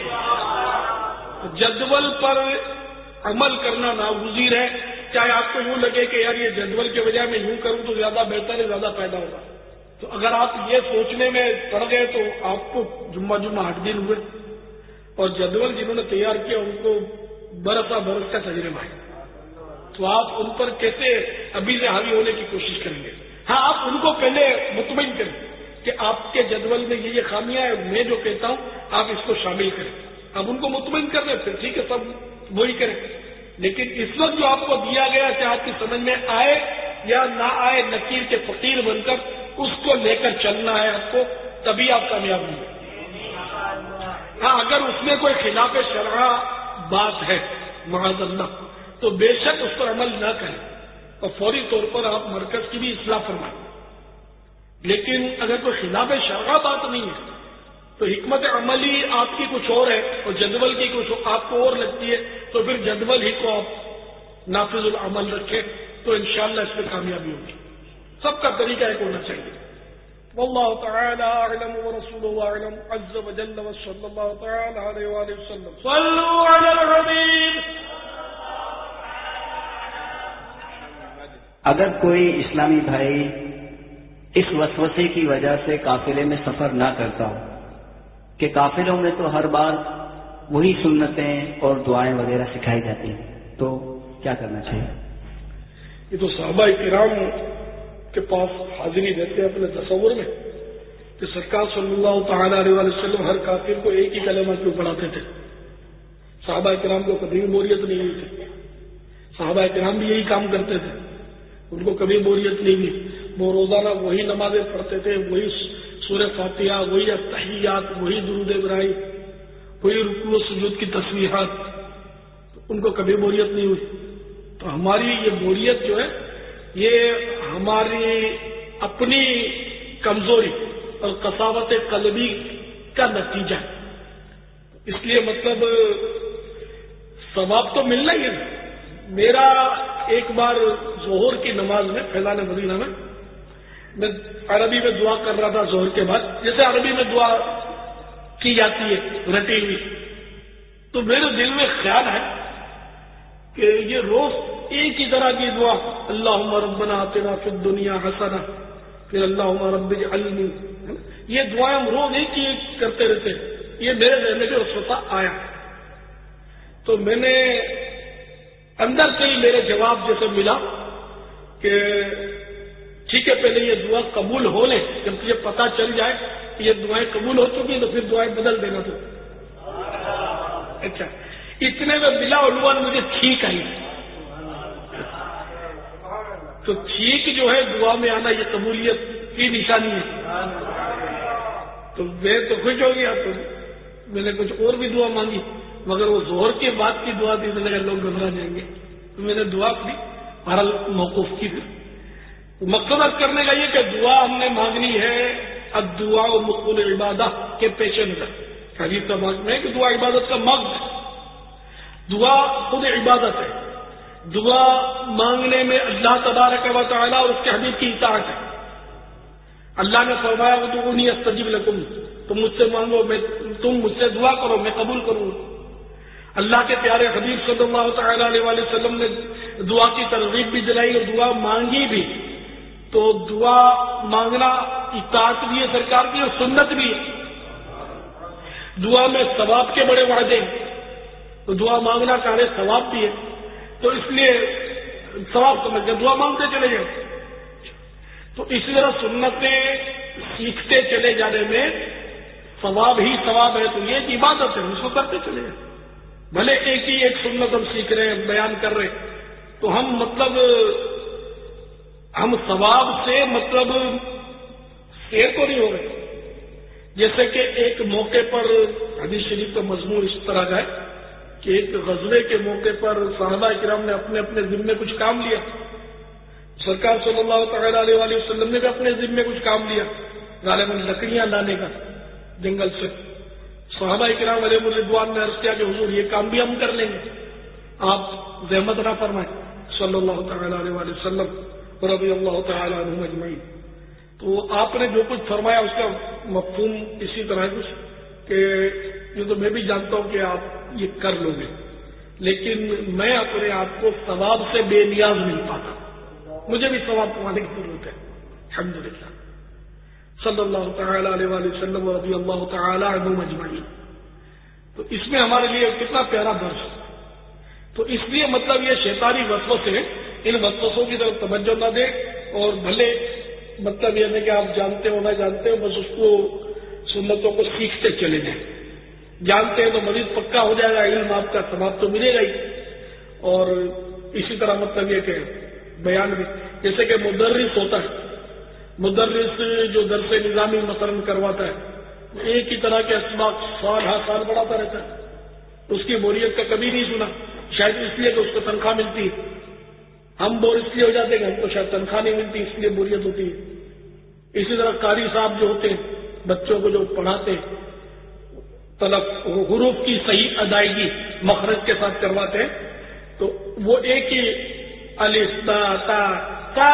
جدول پر عمل کرنا ناگزیر ہے. چاہے آپ کو یوں لگے کہ یار یہ جدول کے بجائے میں یوں کروں تو زیادہ بہتر ہے زیادہ فائدہ ہوگا تو اگر آپ یہ سوچنے میں پڑ گئے تو آپ کو جمعہ 8 دن ہوئے اور جدول جنہوں نے تیار کیا ان کو برس کا تجربہ ہے تو آپ ان پر کیسے ابھی سے حاوی ہونے کی کوشش کریں گے. ہاں آپ ان کو پہلے مطمئن کریں کہ آپ کے جدول میں یہ خامیاں ہیں میں جو کہتا ہوں آپ اس کو شامل کریں. اب ان کو مطمئن کر دیں پھر ٹھیک ہے سب وہی کریں. لیکن اس وقت جو آپ کو دیا گیا چاہے آپ کی سمجھ میں آئے یا نہ آئے نکیر کے فقیر بن کر اس کو لے کر چلنا ہے آپ کو تبھی آپ کامیاب ہوں گے. ہاں اگر اس میں کوئی خلاف شرع بات ہے معاذ اللہ تو بے شک اس پر عمل نہ کریں اور فوری طور پر آپ مرکز کی بھی اصلاح فرمائیں. لیکن اگر کوئی خلاف شرع بات نہیں ہے تو حکمت عملی آپ کی کچھ اور ہے اور جدول کی کچھ آپ کو اور لگتی ہے تو پھر جدول ہی کو آپ نافذ العمل رکھیں تو انشاءاللہ اس میں کامیابی ہوگی. سب کا طریقہ ایک ہونا چاہیے. واللہ تعالی اعلم ورسولہ اعلم عز وجل وصلی اللہ تعالی علیہ وآلہ وسلم. صلوا علی الحبیب. اگر کوئی اسلامی بھائی اس وسوسے کی وجہ سے قافلے میں سفر نہ کرتا ہو کہ قافلوں میں تو ہر بار وہی سنتیں اور دعائیں وغیرہ سکھائی جاتی ہیں تو کیا کرنا چاہیے؟ یہ تو صحابہ کرام کے پاس حاضری دیتے ہیں اپنے تصور میں کہ سرکار صلی اللہ تعالی علیہ وسلم ہر کافر کو ایک ہی کلمہ کیوں پڑھاتے تھے. صحابہ کرام کو کبھی بوریت نہیں ہوئی تھی. صحابہ کرام بھی یہی کام کرتے تھے, ان کو کبھی بوریت نہیں ہوئی. وہ روزانہ وہی نمازیں پڑھتے تھے, وہی سورہ فاتحہ, وہی تحیات, وہی درود ابراہیم, وہی رکوع و سجود کی تسبیحات, ان کو کبھی بوریت نہیں ہوئی. تو ہماری یہ بوریت جو ہے یہ ہماری اپنی کمزوری اور قساوت قلبی کا نتیجہ ہے. اس لیے مطلب ثواب تو ملنا ہی ہے. میرا ایک بار ظہر کی نماز میں فیضان مدینہ میں عربی میں دعا کر رہا تھا ظہر کے بعد, جیسے عربی میں دعا کی جاتی ہے رٹی ہوئی, تو میرے دل میں خیال ہے کہ یہ روز ایک ہی طرح کی دعا, اللہم ربنا آتنا فی الدنیا حسنہ, پھر اللہم رب اجعلنی, یہ دعائیں ہم روز ایک ہی کرتے رہتے. یہ میرے ذہن میں اس وقت آیا تو میں نے اندر سے ہی میرے جواب جیسے ملا کہ ٹھیک ہے, پہلے یہ دعا قبول ہو لے, جب تجھے پتہ چل جائے کہ یہ دعائیں قبول ہو چکی ہیں تو پھر دعائیں بدل دینا. تو اچھا, اتنے میں بلا عنوان مجھے ٹھیک آئی. تو ٹھیک جو ہے دعا میں آنا یہ قبولیت کی نشانی ہے. تو میں تو خوش ہو گیا. تو میں نے کچھ اور بھی دعا مانگی, مگر وہ ظہر کے بعد کی دعا تھی, میں نے کہا لوگ گھبرا جائیں گے, تو میں نے دعا کی, بہرحال موقوف کی. مقصد کرنے کا یہ کہ دعا ہم نے مانگنی ہے الدعاء مقبول عبادہ کے پیش نظر. حدیث کا مقصد ہے کہ دعا عبادت کا مقصد ہے. دعا خود عبادت ہے. دعا مانگنے میں اللہ تبارک و تعالی اور اس کے حبیب کی اطاعت ہے. اللہ نے فرمایا ادعونی استجب لکم, تم مجھ سے مانگو, تم مجھ سے دعا کرو, میں قبول کروں. اللہ کے پیارے حبیب صلی اللہ تعالی علیہ وسلم نے دعا کی ترغیب بھی دلائی اور دعا مانگی بھی. تو دعا مانگنا اطاعت بھی ہے سرکار کی اور سنت بھی ہے. دعا میں ثواب کے بڑے وعدے ہیں, تو دعا مانگنا چاہے ثواب بھی ہے. تو اس لیے ثواب سمجھ کر دعا مانگتے چلے جائیں. تو اسی طرح سنتیں سیکھتے چلے جانے میں ثواب ہی ثواب ہے. تو یہ ایک عبادت ہے, اس کو کرتے چلے جائیں. بھلے ایک ہی ایک سنت ہم سیکھ رہے ہیں, بیان کر رہے ہیں, تو ہم ثواب سے مطلب سیر کو نہیں ہو رہے. جیسے کہ ایک موقع پر حدیث شریف کا مضمون اس طرح کا ہے کہ ایک غزوے کے موقع پر صحابہ کرام نے اپنے اپنے ذمے کچھ کام لیا. سرکار صلی اللہ تعالی علیہ وسلم نے بھی اپنے ذمے کچھ کام لیا, غالباً لکڑیاں لانے کا جنگل سے. صحابہ کرام علیہ الرضوان نے عرض کیا کہ حضور یہ کام بھی ہم کر لیں گے, آپ زحمت نہ فرمائیں. صلی اللہ تعالی علیہ وسلم رضی اللہ تعالی عنہم اجمعین. تو آپ نے جو کچھ فرمایا اس کا مفہوم اسی طرح کچھ کہ یہ تو میں بھی جانتا ہوں کہ آپ یہ کر لو گے, لیکن میں اپنے آپ کو ثواب سے بے نیاز نہیں پاتا, مجھے بھی ثواب پانے کی ضرورت ہے. الحمدللہ. صلی اللہ تعالی علیہ وسلم رضی اللہ تعالی عنہم اجمعین. تو اس میں ہمارے لیے کتنا پیارا درس ہے. تو اس لیے مطلب یہ شیطانی وسوسے ہیں, ان وسوسوں کی طرف توجہ نہ دیں, اور بھلے مطلب یہ ہے کہ آپ جانتے ہو نہ جانتے ہو, بس اس کو سنتوں کو سیکھتے چلے جائیں. جانتے ہیں تو مزید پکا ہو جائے گا, علم آپ کا ثواب تو ملے گا ہی. اور اسی طرح مطلب یہ کہ بیان بھی, جیسے کہ مدرس ہوتا ہے, مدرس جو درس نظامی مثلا کرواتا ہے, ایک ہی طرح کے اسباق سال ہر سال بڑھاتا رہتا ہے, اس کی بوریت کا کبھی نہیں سنا, شاید اس لیے کہ اس کو تنخواہ ملتی ہے. ہم بور اس لیے ہو جاتے ہیں کہ ہم کو شاید تنخواہ نہیں ملتی, اس لیے بوریت ہوتی ہے. اسی طرح قاری صاحب جو ہوتے ہیں بچوں کو جو پڑھاتے ہیں, حروف کی صحیح ادائیگی مخرج کے ساتھ کرواتے ہیں, تو وہ ایک ہی الف با تا تا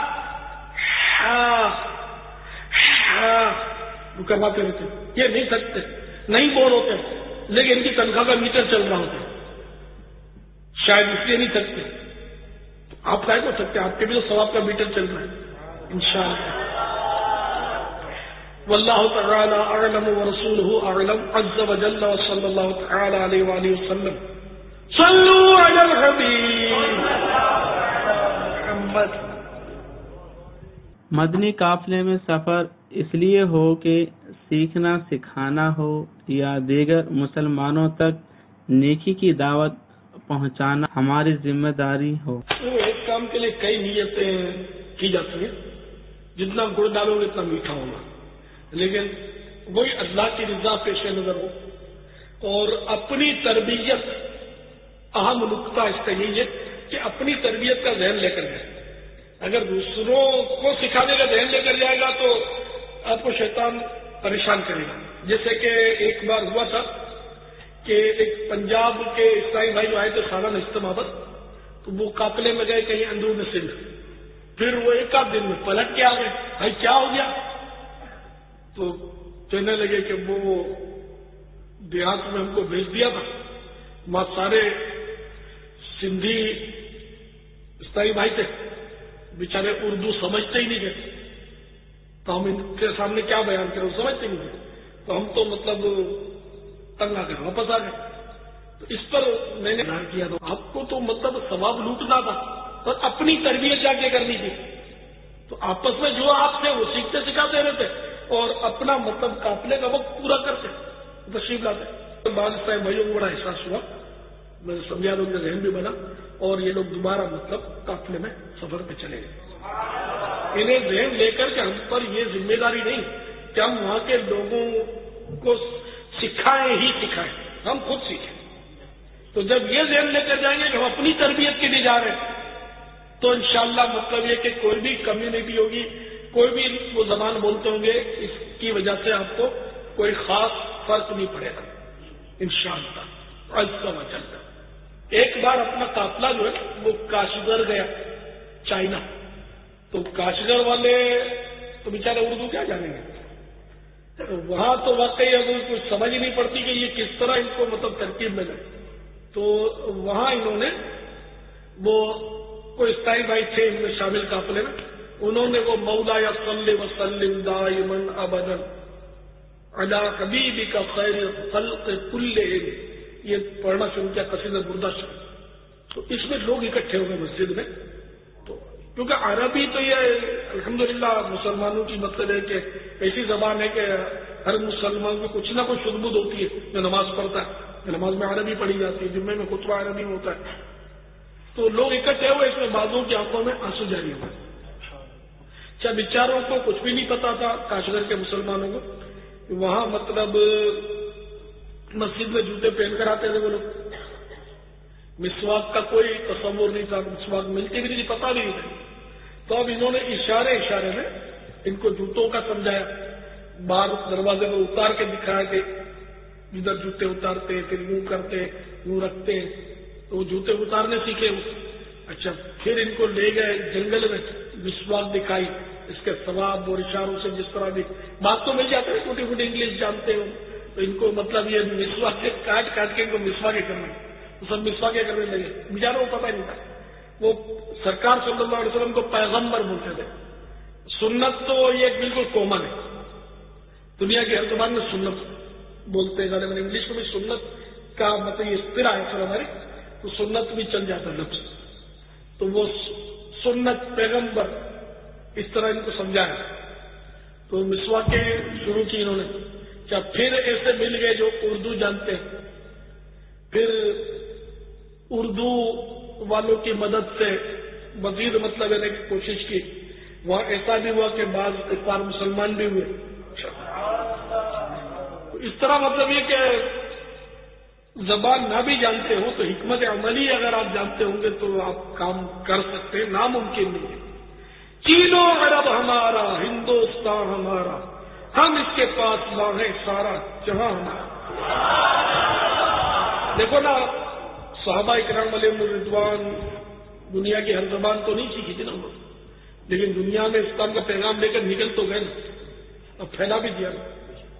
وہ کرواتے رہتے. یہ نہیں سکتے, نہیں بور ہوتے, لیکن ان کی تنخواہ کا میٹر چل رہا ہوتا ہے, شاید اس لیے نہیں سکتے. آپ کیا کر سکتے ہیں, آپ کے بھی تو ثواب کا میٹر چل رہا ہے انشاءاللہ. واللہ تعالی اعلم ورسولہ اعلم عز وجل, وصلی اللہ تعالی علیہ وآلہ وسلم. صلوا علی الحبیب. محمد. مدنی قافلے میں سفر اس لیے ہو کہ سیکھنا سکھانا ہو یا دیگر مسلمانوں تک نیکی کی دعوت پہنچانا ہماری ذمہ داری ہو. ایک کام کے لیے کئی نیتیں کی جاتی ہیں. جتنا گڑ ڈالو گے اتنا میٹھا ہوگا، لیکن وہی اللہ کی رضا پیش نظر ہو. اور اپنی تربیت، اہم نقطہ اس کا یہی ہے کہ اپنی تربیت کا ذہن لے کر جائے. اگر دوسروں کو سکھانے کا ذہن لے کر جائے گا تو آپ کو شیطان پریشان کرے گا. جیسے کہ ایک بار ہوا تھا کہ ایک پنجاب کے عیسائی بھائی آئے تھے سالانہ اجتماع پر، تو وہ قافلے میں گئے کہیں اندرون سندھ. پھر وہ ایک آدھ دن میں پلٹ کے آ گئے. بھائی کیا ہو گیا؟ تو کہنے لگے کہ وہ دیہات میں ہم کو بھیج دیا تھا، وہاں سارے سندھی عیسائی بھائی تھے، بیچارے اردو سمجھتے ہی نہیں گئے، تو ہم ان کے سامنے کیا بیان کریں، وہ سمجھتے نہیں گئے. تو ہم تو مطلب تنگ آ کر واپس آ گئے. تو اس پر میں نے بیان کیا، تو آپ کو تو مطلب ثواب لوٹنا تھا اور اپنی تربیت جا کے کرنی تھی. تو آپس میں جو آپ تھے وہ سیکھتے سکھاتے رہتے اور اپنا مطلب قافلے کا وقت پورا کرتے، تشریف لاتے. بعض صاحب بھائیوں کو بڑا احساس ہوا، میں سمجھا لوگوں کا ذہن بھی بنا اور یہ لوگ دوبارہ مطلب قافلے میں سفر پہ چلے گئے. انہیں ذہن لے کر کہ ہم پر یہ ذمہ داری نہیں کہ ہم وہاں کے لوگوں کو سکھائیں ہی سکھائیں، ہم خود سیکھیں. تو جب یہ ذہن لے کر جائیں گے کہ ہم اپنی تربیت کے لیے جا رہے ہیں تو انشاءاللہ مطلب یہ کہ کوئی بھی کمیونٹی ہوگی، کوئی بھی وہ زبان بولتے ہوں گے، اس کی وجہ سے آپ کو کوئی خاص فرق نہیں پڑے گا انشاءاللہ. عزت و جل. ایک بار اپنا قافلہ جو ہے وہ کاشغر گیا، چائنا. تو کاشغر والے تو بیچارے اردو کیا جانیں گے، وہاں تو واقعی ابھی کچھ سمجھ ہی نہیں پڑتی کہ یہ کس طرح ان کو مطلب ترکیب میں لگے. تو وہاں انہوں نے وہ کوئی عیسائی بھائی تھے ان میں شامل قافلے میں، انہوں نے وہ مولا یا صلی وسلم دائما ابدا علی حبیبک خیر الخلق کلہم، یہ پڑھنا شروع کیا، قصیدہ بردہ شروع. تو اس میں لوگ اکٹھے ہو گئے مسجد میں. تو کیونکہ عربی تو یہ الحمدللہ مسلمانوں کی مطلب ہے کہ ایسی زبان ہے کہ ہر مسلمان کو کچھ نہ کچھ شدبد ہوتی ہے. جو نماز پڑھتا ہے نماز میں عربی پڑھی جاتی ہے، جمعے میں خطبہ عربی میں ہوتا ہے. تو لوگ اکٹھے ہوئے، اس میں بعضوں کی آنکھوں میں آنسو جاری ہوئے. اچھا بیچاروں کو کچھ بھی نہیں پتا تھا کاشغر کے مسلمانوں کو. وہاں مطلب مسجد میں جوتے پہن کر آتے تھے وہ لوگ. مسواک کا کوئی تصور نہیں تھا، مسواک ملتی بھی نہیں، پتا بھی نہیں تھا. تو اب انہوں نے اشارے میں ان کو جوتوں کا سمجھایا، باہر دروازے میں اتار کے دکھایا کہ ادھر جوتے اتارتے، پھر یوں کرتے، یوں رکھتے. تو وہ جوتے اتارنے سیکھے. اچھا پھر ان کو لے گئے جنگل میں، مسواک دکھائی، اس کے ثواب اور اشاروں سے جس طرح بھی بات تو مل جاتے ہیں، چھوٹی چھوٹی انگلش جانتے ہو، تو ان کو مطلب یہ مسواک کے کاٹ کے ان کو مسواکیں کرنے، تو سب مسواکیں کرنے لگے. بیچاروں کو پتہ ہی نہیں تھا. وہ سرکار صلی اللہ علیہ وسلم کو پیغمبر بولتے تھے. سنت تو یہ بالکل کامن ہے، دنیا کی ہر زبان میں سنت بولتے ہیں. غالباً انگلش میں بھی سنت کا مطلب یہ اصطلاح ہے سر ہماری، تو سنت بھی چل جاتا ہے لفظ. تو وہ سنت پیغمبر اس طرح ان کو سمجھایا. تو مسواکیں شروع کی انہوں نے. کیا پھر ایسے مل گئے جو اردو جانتے ہیں، پھر اردو والوں کی مدد سے مزید مطلب لینے کی کوشش کی. وہاں ایسا بھی ہوا کہ بعض افطار مسلمان بھی ہوئے. اس طرح مطلب یہ کہ زبان نہ بھی جانتے ہو تو حکمت عملی اگر آپ جانتے ہوں گے تو آپ کام کر سکتے ہیں، ناممکن نہیں ہے. چین و عرب ہمارا، ہندوستان ہمارا، ہم اس کے پاس مانگے سارا جہاں ہمارا. دیکھو نا صحابہ اکرام علیہم الرضوان دنیا کی ہر زبان تو نہیں سیکھی تھی نا انہوں نے، لیکن دنیا میں اسلام کا پیغام لے کر نکل تو گئے نا، اب پھیلا بھی دیا نا.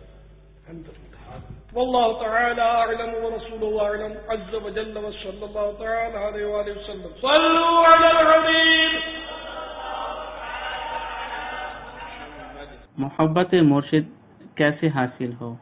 واللہ تعالی اعلم ورسولہ اعلم عز وجل وصلی اللہ تعالی علیہ وآلہ وسلم. صلوا علی الحبیب. محبت مرشد کیسے حاصل ہو؟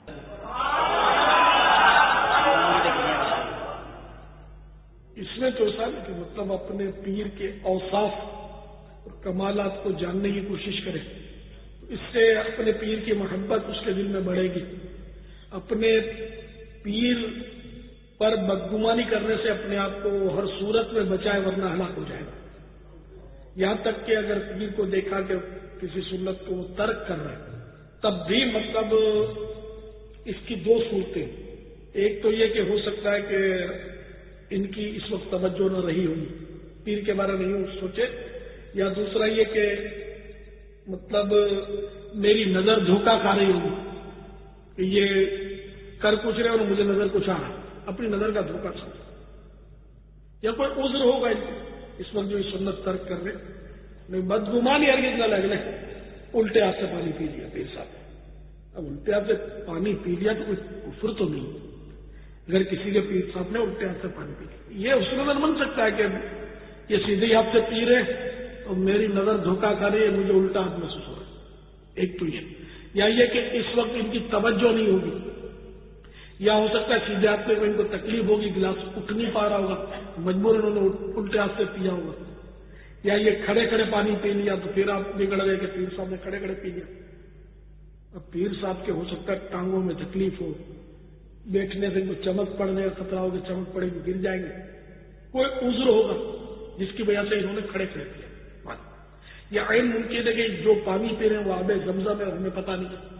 اس میں تو ایسا کہ مطلب اپنے پیر کے اوصاف اور کمالات کو جاننے کی کوشش کرے تو اس سے اپنے پیر کی محبت اس کے دل میں بڑھے گی. اپنے پیر پر بدگمانی کرنے سے اپنے آپ کو ہر صورت میں بچائے ورنہ ہلاک ہو جائے گا. یہاں تک کہ اگر پیر کو دیکھا کہ کسی سنت کو وہ ترک کر رہا ہے تب بھی مطلب اس کی دو صورتیں. ایک تو یہ کہ ہو سکتا ہے کہ ان کی اس وقت توجہ نہ رہی ہوگی, پیر کے بارے میں نہیں سوچے, یا دوسرا یہ کہ مطلب میری نظر دھوکہ کھا رہی ہوگی کہ یہ کر کچھ رہے اور مجھے نظر کچھ آ رہا, اپنی نظر کا دھوکہ سمجھ, یا کوئی عذر ہوگا اس وقت جو سنت ترک کر رہے. میں بدگمانی ہرگز نہ لگنے, الٹے ہاتھ سے پانی پی لیا پیر صاحب. اب الٹے ہاتھ سے پانی پی لیا تو کوئی کفر تو نہیں. اگر کسی کے پیر صاحب نے الٹے ہاتھ سے پانی پی لیا, یہ اس نظر بن سکتا ہے کہ یہ سیدھے ہاتھ سے پی رہے اور میری نظر دھوکہ کھا رہی ہے, مجھے الٹا ہاتھ محسوس ہو رہا ہے. ایک تو یہ کہ اس وقت ان کی توجہ نہیں ہوگی, یا ہو سکتا ہے سیدھے ہاتھ میں ان کو تکلیف ہوگی, گلاس اٹھ نہیں پا رہا ہوگا, مجبور انہوں نے الٹے ہاتھ سے پیا ہوگا, یا یہ کھڑے کھڑے پانی پی لیا تو پھر آپ بگڑ گئے کہ پیر صاحب نے کھڑے کھڑے پی لیا. اب پیر صاحب کے ہو سکتا ہے ٹانگوں میں تکلیف ہو, بیٹھنے سے ان کو چمک پڑنے کا خطرہ ہو کہ چمک پڑے گی گر جائیں گے, کوئی عذر ہوگا جس کی وجہ سے انہوں نے کھڑے کھڑے پیا. یا عین ممکن ہے کہ جو پانی پی رہے ہیں وہ آب زمزم ہے, ہمیں پتہ نہیں,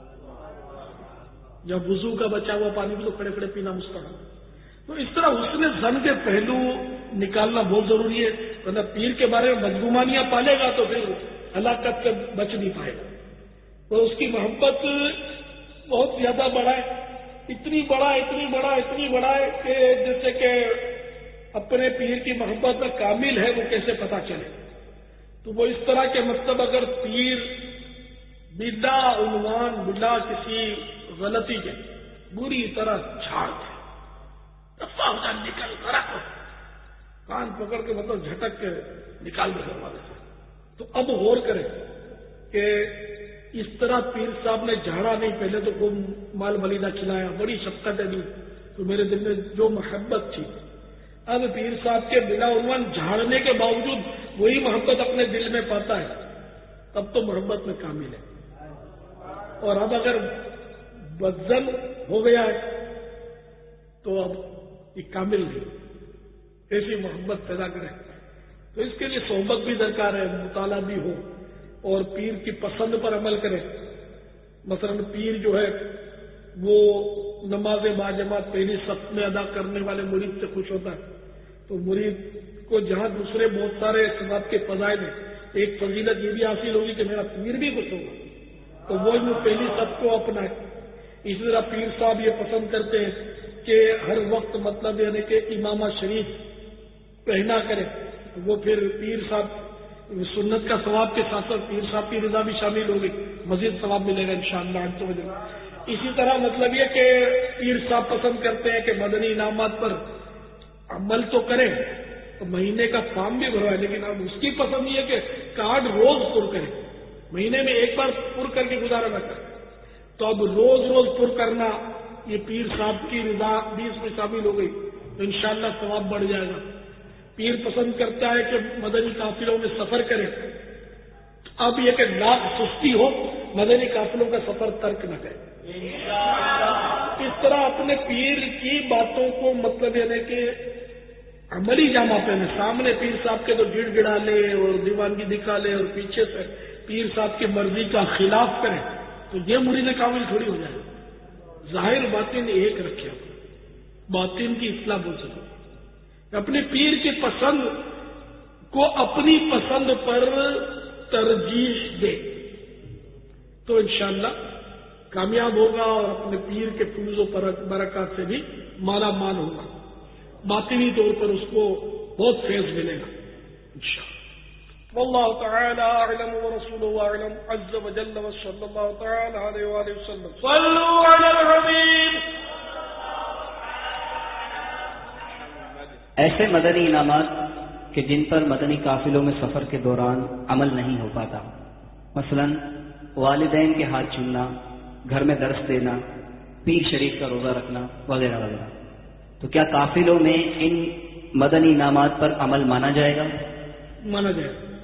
یا وضو کا بچا ہوا پانی بھی تو کھڑے کھڑے پینا مستحب. تو اس طرح حسن ظن کے پہلو نکالنا بہت ضروری ہے, ورنہ پیر کے بارے میں بدگمانیاں پالے گا تو پھر ہلاکت سے بچ نہیں پائے گا. تو اس کی محبت بہت زیادہ بڑا ہے, اتنی بڑا ہے کہ جیسے کہ اپنے پیر کی محبت میں کامل ہے وہ کیسے پتا چلے. تو وہ اس طرح کے مطلب اگر پیر بلا عنوان بلا کسی غلطی کے بری طرح جھاڑ دے, نکل کر کان پکڑ کے مطلب جھٹک کے نکال دے دروازے سے, تو اب غور کریں کہ اس طرح پیر صاحب نے جھاڑا نہیں, پہلے تو کوئی مال ملیدہ کھلایا, بڑی شفقت ہے دی, تو میرے دل میں جو محبت تھی, اب پیر صاحب کے بلا عنوان جھاڑنے کے باوجود وہی محبت اپنے دل میں پاتا ہے, تب تو محبت میں کامل ہے. اور اب اگر بدزن ہو گیا ہے تو اب یہ کامل نہیں, ایسی محبت پیدا کرے. تو اس کے لیے صحبت بھی درکار ہے, مطالعہ بھی ہو, اور پیر کی پسند پر عمل کرے. مثلا پیر جو ہے وہ نماز باجماعت پہلی صف میں ادا کرنے والے مرید سے خوش ہوتا ہے, تو مرید کو جہاں دوسرے بہت سارے ثواب کے فضائل ہیں, ایک فضیلت یہ بھی حاصل ہوگی کہ میرا پیر بھی خوش ہوگا, تو وہ پہلی صف کو اپنائے. اسی طرح پیر صاحب یہ پسند کرتے ہیں کہ ہر وقت مطلب یعنی کہ امامہ شریف پہنا کرے, وہ پھر پیر صاحب سنت کا ثواب کے ساتھ ساتھ پیر صاحب کی رضا بھی شامل ہوگی, مزید ثواب ملے گا انشاءاللہ. اسی طرح مطلب یہ کہ پیر صاحب پسند کرتے ہیں کہ مدنی انعامات پر عمل تو کریں, تو مہینے کا فارم بھی بھروا ہے, لیکن اب اس کی پسند یہ کہ کارڈ روز پر کریں, مہینے میں ایک بار پر کر کے گزارا نہ کریں. تو اب روز پر کرنا یہ پیر صاحب کی رضا بھی اس میں شامل ہو گئی, تو انشاءاللہ ثواب بڑھ جائے گا. پیر پسند کرتا ہے کہ مدنی قافلوں میں سفر کرے, اب یہ کہ لاکھ سستی ہو مدنی قافلوں کا سفر ترک نہ کرے. اس طرح اپنے پیر کی باتوں کو مطلب یعنی کہ عملی جامہ پہنے, سامنے پیر صاحب کے تو گڑ گڑا لے اور دیوانگی دکھا لے اور پیچھے سے پیر صاحب کی مرضی کا خلاف کرے, تو یہ مرید کامل تھوڑی ہو جائے. ظاہر باطن ایک رکھے, باطن کی اصلاح بہت ضروری ہے. اپنے پیر کی پسند کو اپنی پسند پر ترجیح دے تو انشاءاللہ کامیاب ہوگا, اور اپنے پیر کے فیض و برکات سے بھی مالا مال ہوگا. باطنی طور پر اس کو بہت فیض ملے گا انشاءاللہ. واللہ تعالی اعلم ورسولہ اعلم عز وجل, وصلی اللہ تعالی علیہ وآلہ وسلم. صلوا علی الحبیب. ایسے مدنی انعامات کہ جن پر مدنی قافلوں میں سفر کے دوران عمل نہیں ہو پاتا, مثلا والدین کے ہاتھ چومنا, گھر میں درس دینا, پیر شریف کا روزہ رکھنا وغیرہ وغیرہ, تو کیا قافلوں میں ان مدنی انعامات پر عمل مانا جائے گا؟ مانا جائے گا.